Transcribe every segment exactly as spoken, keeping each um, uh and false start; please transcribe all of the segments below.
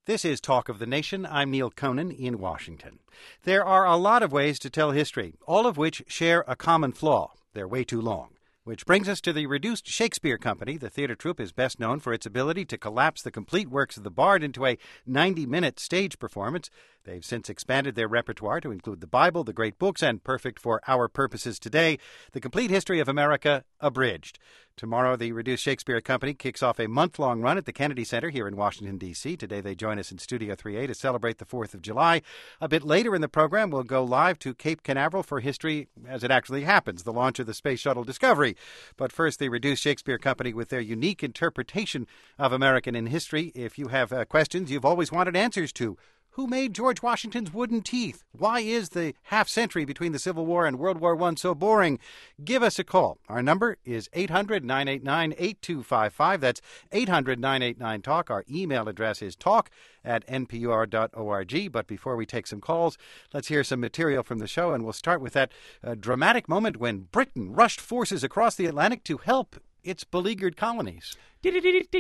This is Talk of the Nation. I'm Neil Conan in Washington. There are a lot of ways to tell history, all of which share a common flaw. They're way too long. Which brings us to the Reduced Shakespeare Company. The theater troupe is best known for its ability to collapse the complete works of the Bard into a ninety-minute stage performance. They've since expanded their repertoire to include the Bible, the great books, and perfect for our purposes today, the complete history of America abridged. Tomorrow, the Reduced Shakespeare Company kicks off a month-long run at the Kennedy Center here in Washington, D C Today, they join us in Studio three A to celebrate the fourth of July. A bit later in the program, we'll go live to Cape Canaveral for history as it actually happens, the launch of the Space Shuttle Discovery. But first, the Reduced Shakespeare Company with their unique interpretation of American in history. If you have uh, questions you've always wanted answers to, who made George Washington's wooden teeth? Why is the half-century between the Civil War and World War One so boring? Give us a call. Our number is eight hundred, nine eight nine, eight two five five. That's eight hundred, nine eight nine, talk. Our email address is talk at n p r dot org. But before we take some calls, let's hear some material from the show, and we'll start with that uh, dramatic moment when Britain rushed forces across the Atlantic to help its beleaguered colonies. Hear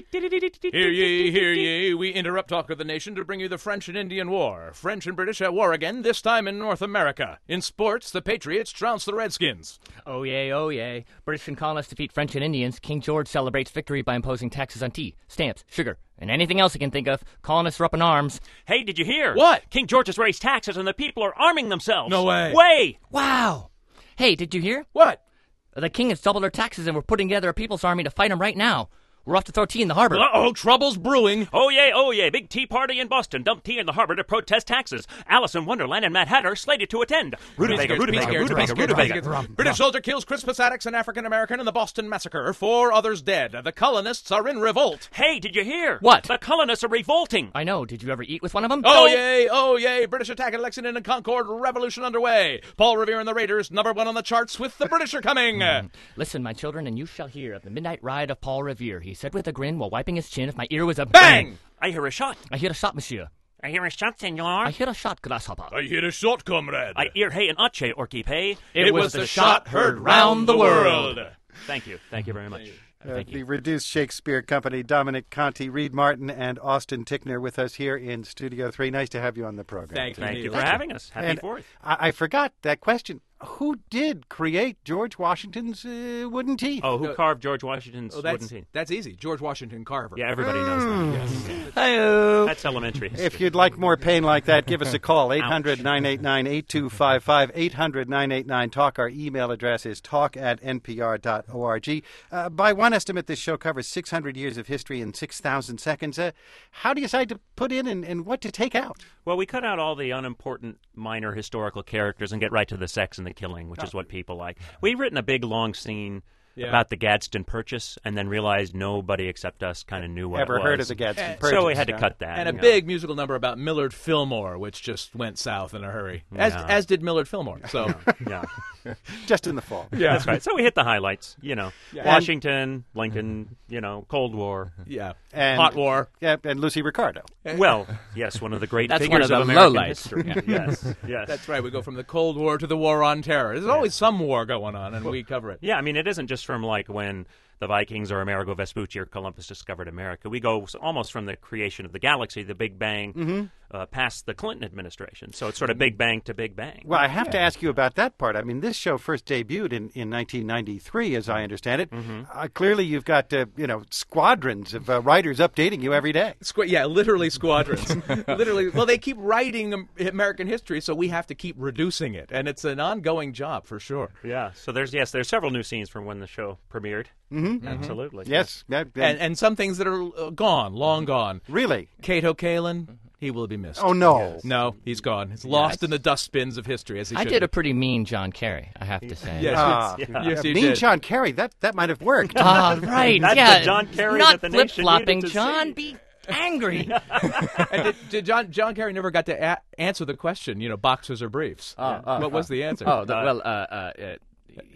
ye, hear ye, we interrupt Talk of the Nation to bring you the French and Indian War. French and British at war again, this time in North America. In sports, the Patriots trounce the Redskins. Oh yay, oh yay. British and colonists defeat French and Indians. King George celebrates victory by imposing taxes on tea, stamps, sugar, and anything else he can think of. Colonists are up in arms. Hey, did you hear? What? King George has raised taxes and the people are arming themselves. No way. Way! Wow! Hey, did you hear? What? The king has doubled our taxes and we're putting together a people's army to fight him right now. We're off to throw tea in the harbor. Uh-oh, trouble's brewing. Oh, yay, oh, yay. Big tea party in Boston. Dump tea in the harbor to protest taxes. Alice in Wonderland and Mad Hatter slated to attend. Rutabaga, rutabaga, rutabaga, rutabaga. British soldier kills Crispus Attucks, an African-American in the Boston Massacre. Four others dead. The colonists are in revolt. Hey, did you hear? What? The colonists are revolting. I know. Did you ever eat with one of them? Oh, yay, oh, yay. British attack at Lexington and Concord. Revolution underway. Paul Revere and the Raiders, number one on the charts with the British are coming. Mm. Listen, my children, and you shall hear of the midnight ride of Paul Revere. He said with a grin while wiping his chin, if my ear was a Bang! I hear a shot. I hear a shot, monsieur. I hear a shot, senor. I hear a shot, grasshopper. I hear a shot, comrade. I hear hey and ache, orky pay. It, it was, was the shot heard round the world. Thank you. Thank you very much. Uh, Thank the you. Reduced Shakespeare Company, Dominic Conti, Reed Martin, and Austin Tickner with us here in Studio three. Nice to have you on the program. Thank you. Thank you for Thank having us. Happy And Fourth. I, I forgot that question. Who did create George Washington's uh, wooden teeth? Oh, who carved George Washington's Oh, that's, wooden teeth? that's easy. George Washington Carver. Yeah, everybody knows that. Yes. Hi-oh. That's elementary history. If you'd like more pain like that, give us a call, eight hundred, nine eight nine, eight two five five, eight hundred, nine eight nine, talk. Our email address is talk at n p r dot org. Uh, by one estimate, this show covers six hundred years of history in six thousand seconds. Uh, how do you decide to put in and, and what to take out? Well, we cut out all the unimportant minor historical characters and get right to the sex and the killing, which oh. is what people like. We've written a big, long scene yeah. about the Gadsden Purchase and then realized nobody except us kind of knew what Ever it was. heard of the Gadsden and, Purchase. So we had to yeah. cut that. And a know. big musical number about Millard Fillmore, which just went south in a hurry, as yeah. as did Millard Fillmore. So, yeah. Just in the fall. Yeah, that's right. So we hit the highlights, you know. Yeah. Washington, Lincoln, you know, Cold War. Yeah. And, Hot War. Yeah, and Lucy Ricardo. Well, yes, one of the great That's figures one of, of the American lowlights. history. Yeah. Yes, yes. That's right. We go from the Cold War to the War on Terror. There's always some war going on, and we cover it. Yeah, I mean, it isn't just from like when the Vikings or Amerigo Vespucci or Columbus discovered America. We go almost from the creation of the galaxy, the Big Bang, mm-hmm. uh, past the Clinton administration. So it's sort of Big Bang to Big Bang. Well, I have yeah. to ask you about that part. I mean, this show first debuted in, in nineteen ninety-three, as I understand it. Mm-hmm. Uh, clearly, you've got, uh, you know, squadrons of uh, writers updating you every day. Squ- yeah, literally squadrons. literally. Well, they keep writing American history, so we have to keep reducing it. And it's an ongoing job, for sure. Yeah, so there's, yes, there's several new scenes from when the show premiered. Mm-hmm. Absolutely. Yes. Yeah, yeah. And, and some things that are uh, gone, long gone. Really? Cato Kalin, he will be missed. Oh, no. No, he's gone. He's lost Yes. in the dustbins of history, as he I should did be. a pretty mean John Kerry, I have to say. Yes, Ah, yes, yeah. yes, you mean did. John Kerry, that, that might have worked. Ah, right. That's yeah. the John Kerry Not that the nation flip-flopping, needed to John. see. Be angry. And did, did John John Kerry never got to a- answer the question, you know, boxers or briefs? Uh, uh, what was uh, the answer? Oh, the, well, uh, uh, uh, he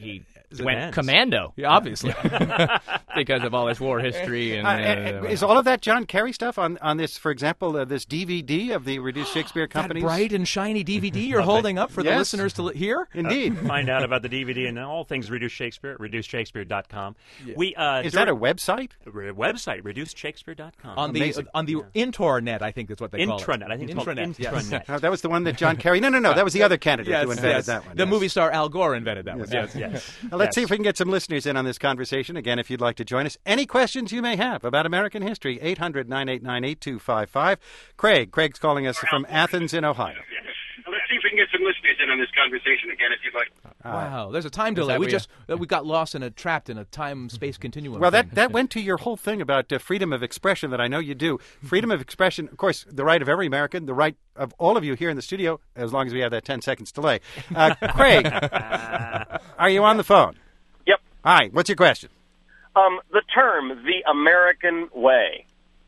Depends. Commando. Yeah, obviously. Because of all this war history. and Uh, uh, uh, is all of that John Kerry stuff on, on this, for example, uh, this D V D of the Reduced Shakespeare That Company's? bright and shiny D V D you're holding up for the Yes. listeners to li- hear? Indeed. Find out about the D V D and all things Reduced Shakespeare at reduced shakespeare dot com. We uh, Is that a website? re- website? reduced shakespeare dot com. On the Amazing. uh, on the intranet, I think that's what they call it. Intranet. I think it's called Intranet, yes. intranet. Oh, that was the one that John Kerry. No, no, no. That was the other candidate Yes, who invented yes. that one. The yes. movie star Al Gore invented that one. Yes. Yes. Now, let's Yes. see if we can get some listeners in on this conversation. Again, if you'd like to join us, any questions you may have about American history, eight hundred, nine eight nine, eight two five five. Craig. Craig's calling us from Athens in Ohio. Let's see if we can get some listeners in on this conversation again, if you'd like. Wow, there's a time delay. that We where just uh, we got lost in a trapped in a time space continuum. Well, that, thing. that went to your whole thing about uh, freedom of expression that I know you do. Freedom of expression, of course, the right of every American, the right of all of you here in the studio, as long as we have that ten seconds delay. Uh, Craig, are you on the phone? Yep. Hi, what's your question? Um, the term, the American way.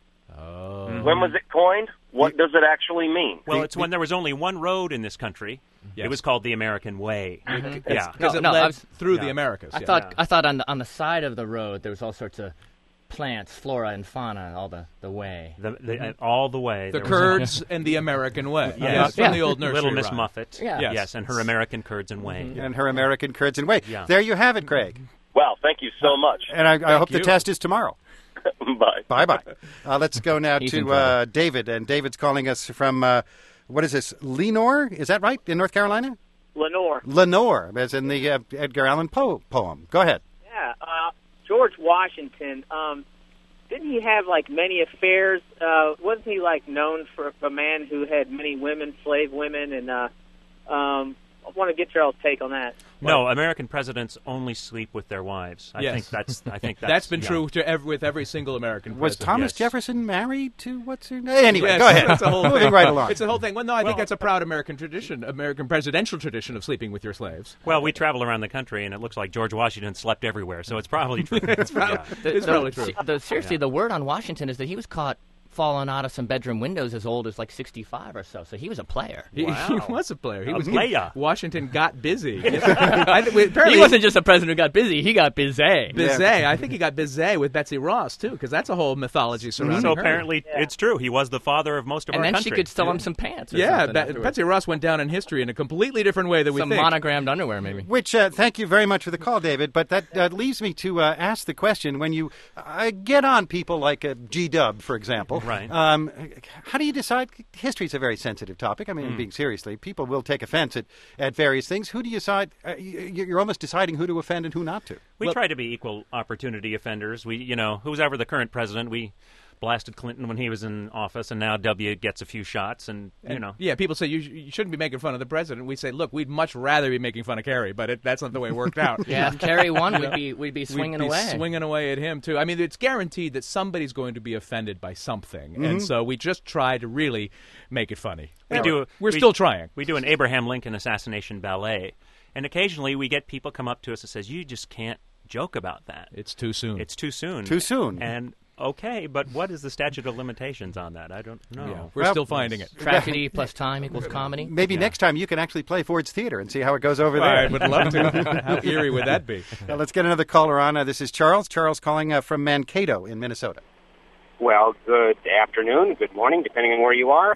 Oh. When was it coined? What does it actually mean? Well, it's when there was only one road in this country. Yes. It was called the American Way. Yeah. Because No, it no, led I was- through yeah. the Americas. I yeah. thought I thought on the on the side of the road there was all sorts of plants, flora and fauna, all the, the way. The, the, uh, all the way. the there was Kurds and the American way. Yes. From Yeah. the old nursery Little Miss rhyme. Muffet. Yeah. Yes. Yes, and her American Kurds and Way. And her American Kurds and Way. Yeah. There you have it, Craig. Well, thank you so much. And I, I hope you. the test is tomorrow. Bye. Bye-bye. Uh, let's go now He's in to uh, David. And David's calling us from, uh, what is this, Lenore? Is that right, in North Carolina? Lenore. Lenore, as in the uh, Edgar Allan Poe poem. Go ahead. Yeah, uh, George Washington. Um, didn't he have like many affairs? Uh, wasn't he like known for a man who had many women, slave women? And uh, um, I want to get your all's take on that. No, American presidents only sleep with their wives. I Yes. think that's. I think that's, That's been yeah. true to every, with every single American Was president. Thomas yes. Jefferson married to what's her name? Anyway, Yes, go ahead. It's a whole Moving thing. right along. It's a whole thing. Well, no, I Well- think that's a proud American tradition, American presidential tradition of sleeping with your slaves. Well, we travel around the country, and it looks like George Washington slept everywhere, so it's probably true. it's probably- It's probably true. The, seriously, the word on Washington is that he was caught falling out of some bedroom windows as old as like sixty-five or so. So he was a player. He, Wow. he was a player. He A was player. Washington got busy. I think we, apparently He wasn't just a president who got busy; he got busy. Bizet. I think he got Bizet with Betsy Ross too, because that's a whole mythology surrounding so her. apparently, it's true. He was the father of most of And our then country. she could sell him some pants. Or Yeah, something Be- afterwards. Betsy Ross went down in history in a completely different way than we some think. monogrammed underwear, maybe. Which, uh, thank you very much for the call, David. But that uh, leaves me to uh, ask the question: when you uh, get on people like uh, G Dub, for example, Right. Um, how do you decide? History is a very sensitive topic. I mean, being seriously, people will take offense at, at various things. Who do you decide? Uh, you- you're almost deciding who to offend and who not to. We Well- try to be equal opportunity offenders. We, you know, who's ever the current president, we blasted Clinton when he was in office, and now W gets a few shots, and you And, know. Yeah, people say you, sh- you shouldn't be making fun of the president. We say, look, we'd much rather be making fun of Kerry, but it, that's not the way it worked out. Yeah, if Kerry won, we'd be we'd be swinging We'd be away. swinging away at him too. I mean, it's guaranteed that somebody's going to be offended by something, and so we just try to really make it funny. We We're- do. We're we- still trying. We do an Abraham Lincoln assassination ballet, and occasionally we get people come up to us and says, "You just can't joke about that. It's too soon. It's too soon. Too soon. And okay, but what is the statute of limitations on that? I don't know. yeah, we're Well, still finding it. Tragedy plus time equals comedy. Maybe next time you can actually play Ford's Theater and see how it goes over I there. would love to. How eerie would that be? Uh, let's get another caller on. Uh, this is Charles. Charles calling uh, from Mankato in Minnesota. Well, good afternoon, good morning, depending on where you are.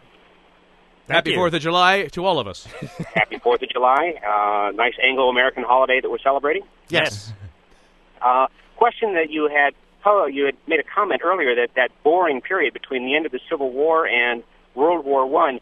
Happy you. Fourth of July to all of us. Happy Fourth of July. Uh, nice Anglo-American holiday that we're celebrating. Yes. Uh, question that you had, oh, you had made a comment earlier that that boring period between the end of the Civil War and World War One.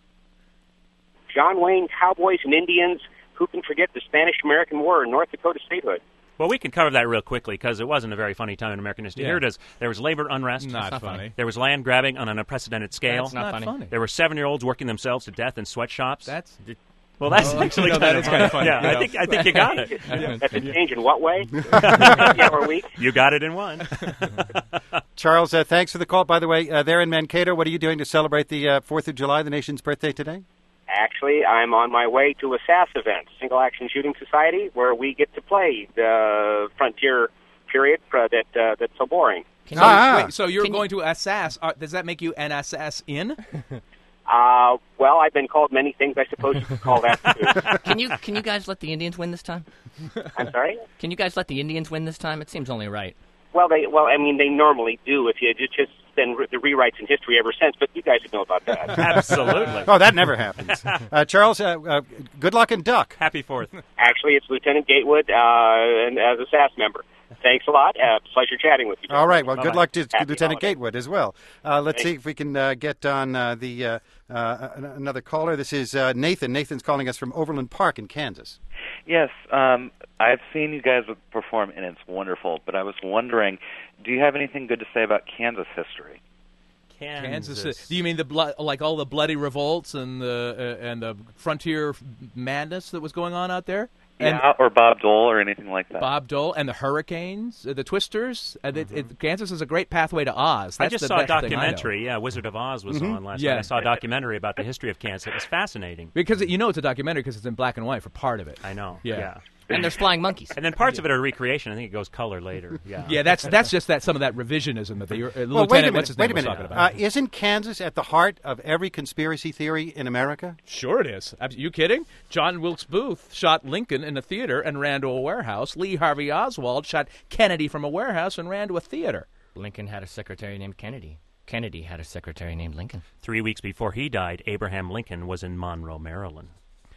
John Wayne, cowboys and Indians. Who can forget the Spanish-American War and North Dakota statehood? Well, we can cover that real quickly because it wasn't a very funny time in American history. Yeah. Here it is. There was labor unrest. Not, not funny. funny. There was land grabbing on an unprecedented scale. That's not not funny. funny. There were seven-year-olds working themselves to death in sweatshops. That's well, that's Oh, actually no, kind that of is kind of funny, Yeah, you I know. think I think you got it. That's a change in what way? Yeah, or week? You got it in one. Charles, uh, thanks for the call. By the way, uh, there in Mankato, what are you doing to celebrate the uh, fourth of July, the nation's birthday today? Actually, I'm on my way to a S A S event, Single Action Shooting Society, where we get to play the frontier period uh, that uh, that's so boring. Can so, Ah. wait, so you're Can you- going to assess. Uh, does that make you an assassin? Uh, well, I've been called many things. I suppose you could call that too. Can you can you guys let the Indians win this time? I'm sorry? Can you guys let the Indians win this time? It seems only right. Well, they well, I mean, they normally do. If you it's just been re- the rewrites in history ever since, but you guys would know about that. Absolutely. Oh, that never happens. Uh, Charles, uh, uh, good luck in Duck. Happy Fourth. Actually, it's Lieutenant Gatewood, uh, and as a S A S member. Thanks a lot. Uh, pleasure chatting with you. All right. Well, Bye-bye. good luck to Happy Lieutenant holiday. Gatewood as well. Uh, let's Thanks. see if we can uh, get on uh, the uh, uh, another caller. This is uh, Nathan. Nathan's calling us from Overland Park in Kansas. Yes, um, I've seen you guys perform, and it's wonderful. But I was wondering, do you have anything good to say about Kansas history? Kansas. Kansas. Do you mean the blood, like all the bloody revolts and the uh, and the frontier madness that was going on out there? And Yeah, or Bob Dole or anything like that. Bob Dole and the Hurricanes, uh, the Twisters. Uh, it, it, Kansas is a great pathway to Oz. That's I just the saw a best thing I know. documentary. Yeah, Wizard of Oz was on last Yeah. night. I saw a documentary about the history of Kansas. It was fascinating. Because you know it's a documentary because it's in black and white for part of it. I know. Yeah. yeah. And there's flying monkeys. And then parts of it are recreation. I think it goes color later. Yeah. Yeah, that's that's just that some of that revisionism that the uh, Well, lieutenant, wait a what's his minute. Wait a name, was minute. talking about. Uh, isn't Kansas at the heart of every conspiracy theory in America? Sure it is. Abs- You kidding? John Wilkes Booth shot Lincoln in a theater and ran to a warehouse. Lee Harvey Oswald shot Kennedy from a warehouse and ran to a theater. Lincoln had a secretary named Kennedy. Kennedy had a secretary named Lincoln. Three weeks before he died, Abraham Lincoln was in Monroe, Maryland.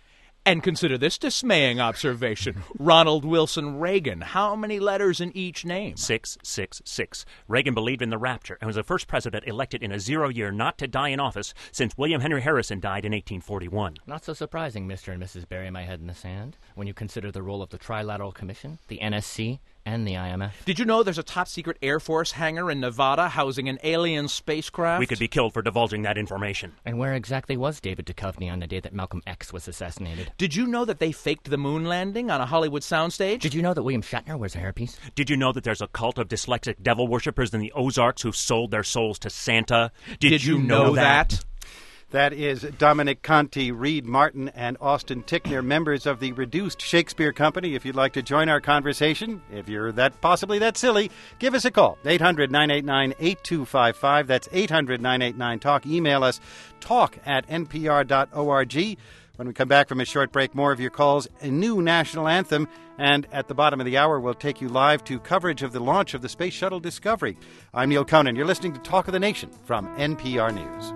And consider this dismaying observation. Ronald Wilson Reagan. How many letters in each name? six six six. Reagan believed in the rapture and was the first president elected in a zero year not to die in office since William Henry Harrison died in eighteen forty-one. Not so surprising, Mister and Missus Bury my head in the sand, when you consider the role of the Trilateral Commission, the N S C, and the I M F. Did you know there's a top-secret Air Force hangar in Nevada housing an alien spacecraft? We could be killed for divulging that information. And where exactly was David Duchovny on the day that Malcolm X was assassinated? Did you know that they faked the moon landing on a Hollywood soundstage? Did you know that William Shatner wears a hairpiece? Did you know that there's a cult of dyslexic devil worshippers in the Ozarks who sold their souls to Santa? Did, Did you know that? That is Dominic Conti, Reed Martin, and Austin Tickner, members of the Reduced Shakespeare Company. If you'd like to join our conversation, if you're that possibly that silly, give us a call. eight hundred nine eight nine eight two five five. That's eight hundred nine eight nine talk. Email us talk at n p r dot org. When we come back from a short break, more of your calls, a new national anthem, and at the bottom of the hour, we'll take you live to coverage of the launch of the Space Shuttle Discovery. I'm Neil Conan. You're listening to Talk of the Nation from N P R News.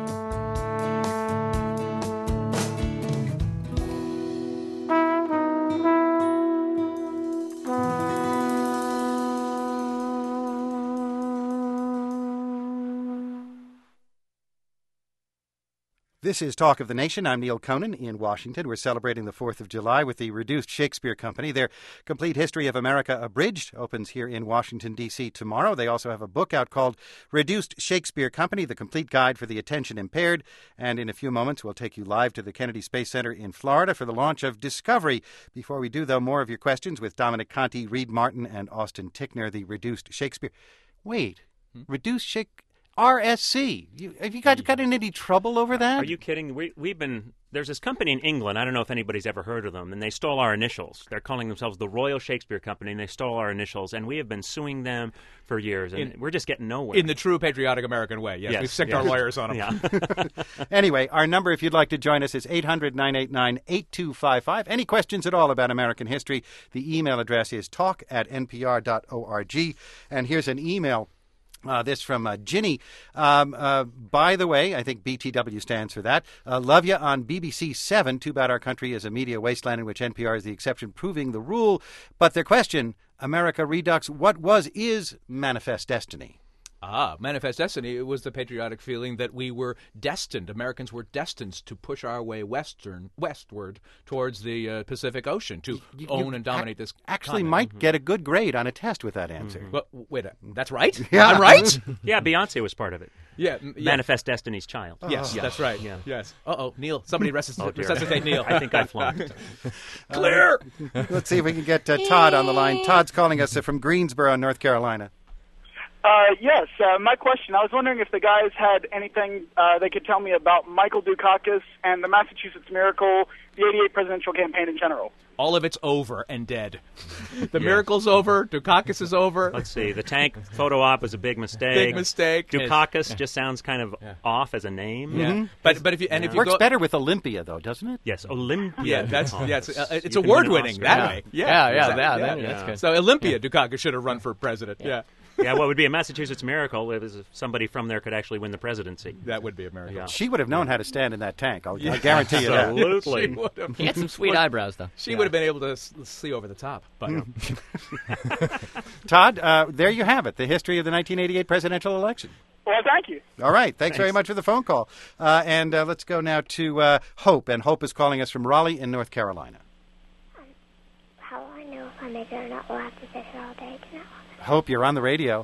This is Talk of the Nation. I'm Neil Conan in Washington. We're celebrating the fourth of July with the Reduced Shakespeare Company. Their Complete History of America Abridged opens here in Washington, D C tomorrow. They also have a book out called Reduced Shakespeare Company, The Complete Guide for the Attention Impaired. And in a few moments, we'll take you live to the Kennedy Space Center in Florida for the launch of Discovery. Before we do, though, more of your questions with Dominic Conti, Reed Martin, and Austin Tickner, the Reduced Shakespeare. Wait, hmm? Reduced Shakespeare... R S C. You, have you guys got in any trouble over that? Are you kidding? We, we've been there's this company in England. I don't know if anybody's ever heard of them, and they stole our initials. They're calling themselves the Royal Shakespeare Company, and they stole our initials, and we have been suing them for years, and in, we're just getting nowhere. In the true patriotic American way. Yes, yes we've sicked yes. our lawyers on them. Yeah. Anyway, our number, if you'd like to join us, is eight hundred nine eight nine eight two five five. Any questions at all about American history? The email address is talk at n p r dot org. And here's an email. Uh, this from uh, Ginny. Um, uh, by the way, I think B T W stands for that. Uh, love ya on B B C seven. Too bad our country is a media wasteland in which N P R is the exception, proving the rule. But their question, America Redux, what was, is Manifest Destiny? Ah, Manifest Destiny, it was the patriotic feeling that we were destined, Americans were destined to push our way western, westward towards the uh, Pacific Ocean, to you, own you and dominate this Actually continent. might Mm-hmm. get a good grade on a test with that answer. But wait, uh, that's right? Yeah. I'm right? Yeah, Beyonce was part of it. yeah, m- yeah. Manifest Destiny's Child. Yes, Oh. that's right. Yeah. Yes. Uh-oh, Neil, somebody resusc- Oh, dear. resuscitate Neil. I think I flunked. Clear! Let's see if we can get uh, Todd on the line. Todd's calling us uh, from Greensboro, North Carolina. Uh, yes, uh, my question, I was wondering if the guys had anything uh, they could tell me about Michael Dukakis and the Massachusetts Miracle, the eighty-eight presidential campaign in general. All of it's over and dead. The Yeah. miracle's over. Dukakis is over. Let's see. The tank photo op was a big mistake. Big mistake. Dukakis just sounds kind of off as a name. Yeah. Mm-hmm. But but if you and if you Works go, better with Olympia, though, doesn't it? Yes, Olympia. yeah, that's Dukakis. yeah, it's, uh, it's You can win an award-winning Oscar. that Yeah. way. Yeah, yeah, exactly. yeah, yeah. that- that's good. So Olympia Dukakis should have run for president. Yeah. Yeah, what would be a Massachusetts miracle is if somebody from there could actually win the presidency. That would be a miracle. Yeah. She would have known how to stand in that tank. I'll, I guarantee you that. Absolutely. She would have. He had some sweet eyebrows, though. She would have been able to s- see over the top. But Todd, uh, there you have it, the history of the nineteen eighty-eight presidential election. Well, thank you. All right. Thanks, very much for the phone call. Uh, and uh, let's go now to uh, Hope. And Hope is calling us from Raleigh in North Carolina. How will I know if I make it or not? We'll have to sit here all day to know. Hope, you're on the radio.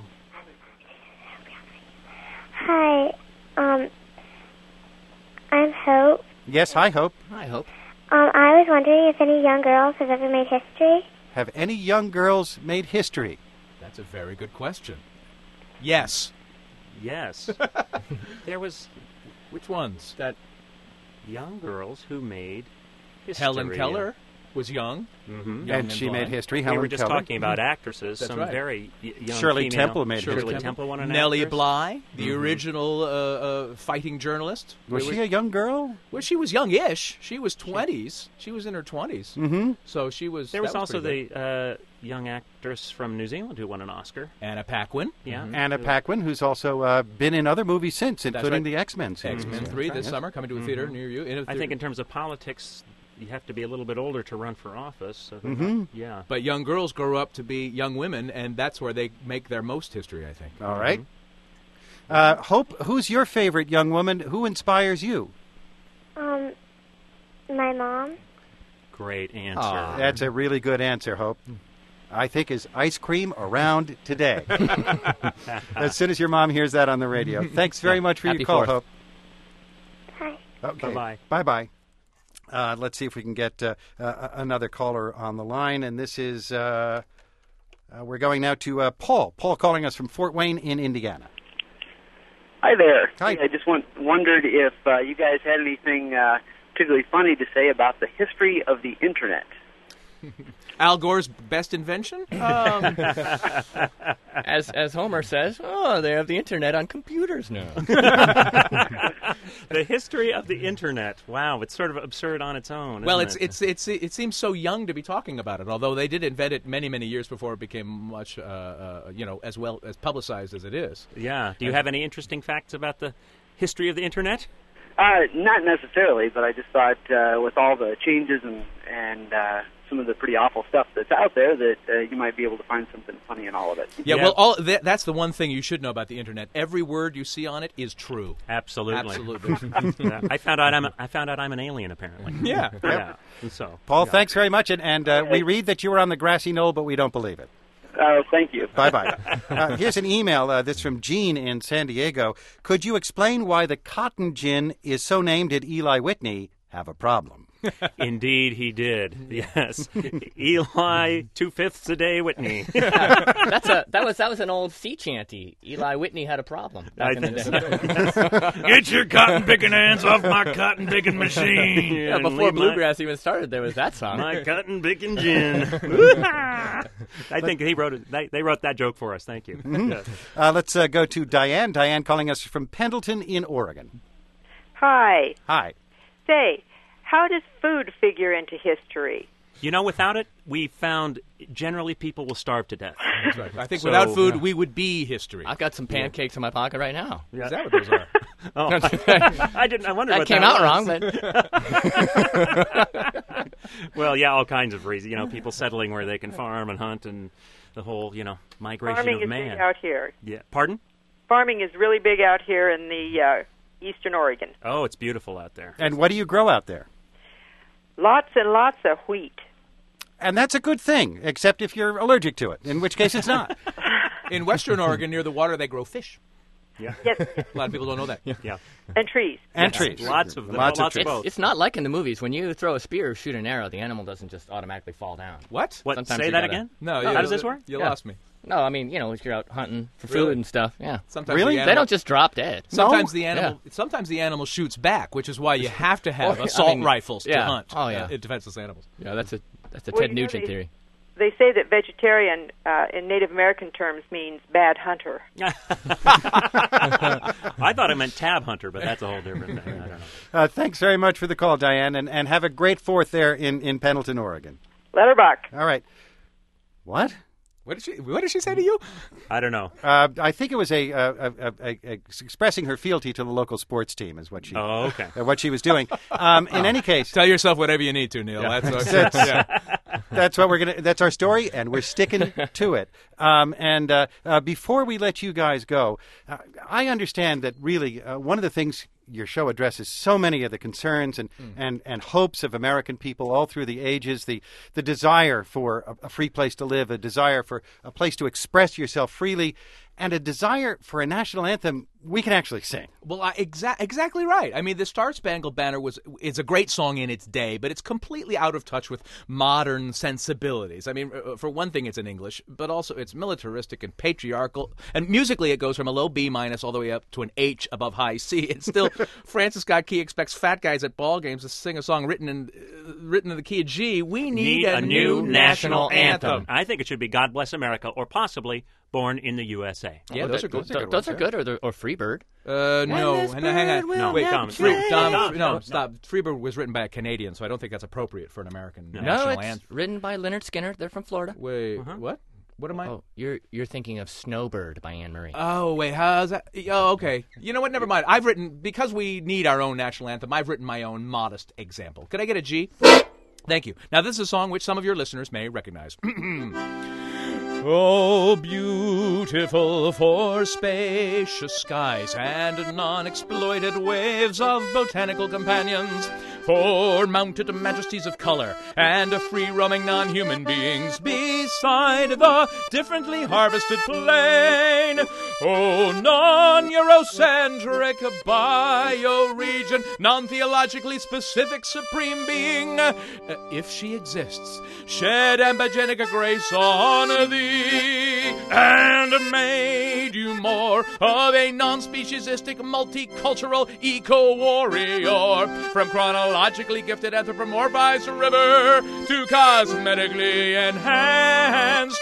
Hi, um, I'm Hope. Yes, hi, Hope. I hope. Um, I was wondering if any young girls have ever made history. Have any young girls made history? that's a very good question. Yes. Yes. There was Which ones? that young girls who made history. Helen Keller was young. Mm-hmm. Young and she blind. made history. We Helen were just Keller. talking about actresses. That's some right. very y- young Shirley female- Temple made Shirley history. Temple won an Nellie actress. Bly, the Mhm. original uh, uh, fighting journalist. Was There she a young girl? Well, she was young-ish. She was twenties. She was in her twenties. Mm-hmm. So she was. There that was also pretty the uh, young actress from New Zealand who won an Oscar. good. Anna Paquin. Yeah. Anna Paquin, who's also uh, been in other movies since, including right. the X-Men series. X-Men Yeah. three Right, this yes. summer, coming to a theater near you. In a I theater. think in terms of politics, you have to be a little bit older to run for office. So they're Mhm. not- yeah. But young girls grow up to be young women, and that's where they make their most history, I think. All right. Uh, Hope, who's your favorite young woman? Who inspires you? Um, my mom. Great answer. Aw. That's a really good answer, Hope. I think is ice cream around today. As soon as your mom hears that on the radio. Thanks very much for Happy your call, Fourth. Hope. Hi. Okay. Bye-bye. Bye-bye. Uh, let's see if we can get uh, uh, another caller on the line. And this is, uh, uh, we're going now to uh, Paul. Paul calling us from Fort Wayne in Indiana. Hi there. Hi. I just want, wondered if uh, you guys had anything uh, particularly funny to say about the history of the Internet. Al Gore's best invention? Um, As as Homer says, oh, they have the internet on computers now. The history of the Internet. Wow, it's sort of absurd on its own. well, isn't it's it? it's it's it seems so young to be talking about it. Although they did invent it many many years before it became much, uh, uh, you know, as well as publicized as it is. Yeah. Do you have any interesting facts about the history of the Internet? Uh, not necessarily, but I just thought uh, with all the changes and, and uh, some of the pretty awful stuff that's out there that uh, you might be able to find something funny in all of it. Yeah, Yeah. well, all th- that's the one thing you should know about the internet. Every word you see on it is true. Absolutely. Absolutely. Yeah. I found out I'm a, I found out I'm an alien apparently. yeah. Yeah. So Paul, thanks very much. And, and uh, we read that you were on the grassy knoll, but we don't believe it. Uh, thank you. Bye-bye. uh, here's an email uh, that's from Gene in San Diego. Could you explain why the cotton gin is so named? Did Eli Whitney have a problem? Indeed, he did. Yes, Eli two fifths a day Whitney. That's a that was that was an old sea chanty. Eli Whitney had a problem back I in the think day. Get your cotton picking hands off my cotton picking machine. Yeah, before bluegrass even started, there was that song. My cotton picking gin. I think he wrote it. They, they wrote that joke for us. Thank you. Yeah. Uh, let's uh, go to Diane. Diane calling us from Pendleton in Oregon. Hi. Hi. Say, how does food figure into history? You know, without it, we found generally people will starve to death. That's right. I think So- without food, we would be history. I've got some pancakes in my pocket right now. Is that what those are? Oh, I, I didn't. I wondered That what came that out was. wrong, but Well, yeah, all kinds of reasons. You know, people settling where they can farm and hunt, and the whole, you know, migration Farming of is man. big out here. Yeah. Pardon? Farming is really big out here in the uh, eastern Oregon. Oh, it's beautiful out there. And what do you grow out there? Lots and lots of wheat. And that's a good thing, except if you're allergic to it, in which case it's not. In western Oregon, near the water, they grow fish. Yeah. Yes, A lot of people don't know that. Yeah. and trees. And Yes, trees. Lots of them. Lots of Lots of trees. it's, both. it's not like in the movies. When you throw a spear or shoot an arrow, the animal doesn't just automatically fall down. What? What? Sometimes Say you that gotta- again? No, Oh, you, how does this work? You Yeah. lost me. No, I mean, you know, if you're out hunting for Really? food and stuff, yeah. Sometimes Really? the They animal, don't just drop dead. Sometimes No? the animal. Sometimes the animal shoots back, which is why you have to have Or, I assault mean, rifles to yeah. hunt. Oh, yeah. uh, defenseless animals. Yeah, that's a that's a Well, Ted you know, Nugent they- theory. They say that vegetarian uh, in Native American terms means bad hunter. I thought it meant tab hunter, but that's a whole different thing. I don't know. Uh, thanks very much for the call, Diane, and, and have a great fourth there in, in Pendleton, Oregon. Letterbuck. All right. What? What did she? What did she say to you? I don't know. Uh, I think it was a, a, a, a, a expressing her fealty to the local sports team is what she Oh, okay. uh, what she was doing. Um, in any case, Tell yourself whatever you need to, Neil. Yeah. That's, That's- yeah. that's what we're gonna. That's our story, and we're sticking to it. Um, and uh, uh, before we let you guys go, uh, I understand that really uh, one of the things your show addresses so many of the concerns and, mm. and, and hopes of American people all through the ages, the, the desire for a, a free place to live, a desire for a place to express yourself freely, and a desire for a national anthem we can actually sing. Well, I, exa- exactly right. I mean, the Star Spangled Banner was is a great song in its day, but it's completely out of touch with modern sensibilities. I mean, uh, for one thing, it's in English, but also it's militaristic and patriarchal. And musically, it goes from a low B minus all the way up to an H above high C. It's still Francis Scott Key expects fat guys at ball games to sing a song written in uh, written in the key of G. We need, Need a, a new national anthem. anthem. I think it should be God Bless America, or possibly Born in the U S A. Yeah, Oh, those th- are good. th- Those are good, or, the, or Freebird. Uh, no, this hang on, hang on. bird No, will wait, never Dom, Free, change. Dom, Dom, no, no, stop. Freebird was written by a Canadian, so I don't think that's appropriate for an American No, national it's anthem. written by Leonard Skinner. They're from Florida. Wait, Uh-huh. what? What am I? Oh, you're you're thinking of Snowbird by Anne Marie. Oh, wait, how's that? Oh, okay. You know what? Never mind. I've written, because we need our own national anthem, I've written my own modest example. Could I get a G? Thank you. Now, this is a song which some of your listeners may recognize. Oh, beautiful for spacious skies and non-exploited waves of botanical companions, for mounted majesties of color and free-roaming non-human beings beside the differently harvested plain. Oh, non-Eurocentric bioregion, non-theologically specific supreme being, uh, if she exists, shed ambigenic grace on thee, and made you more of a non-speciesistic, multicultural eco-warrior, from chronologically gifted anthropomorphized river to cosmetically enhanced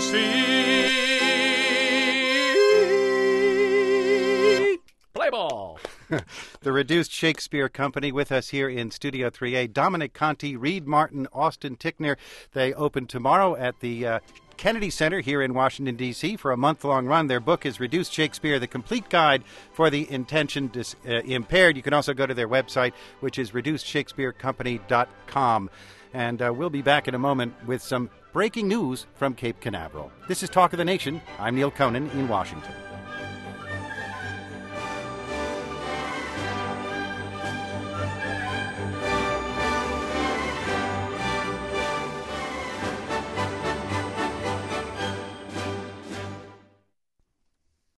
sea. Play ball. The Reduced Shakespeare Company with us here in Studio three A. Dominic Conti, Reed Martin, Austin Tickner. They open tomorrow at the uh, Kennedy Center here in Washington, D C for a month-long run. Their book is Reduced Shakespeare, the complete guide for the intention dis- uh, impaired. You can also go to their website, which is reduced shakespeare company dot com. And uh, we'll be back in a moment with some breaking news from Cape Canaveral. This is Talk of the Nation. I'm Neil Conan in Washington.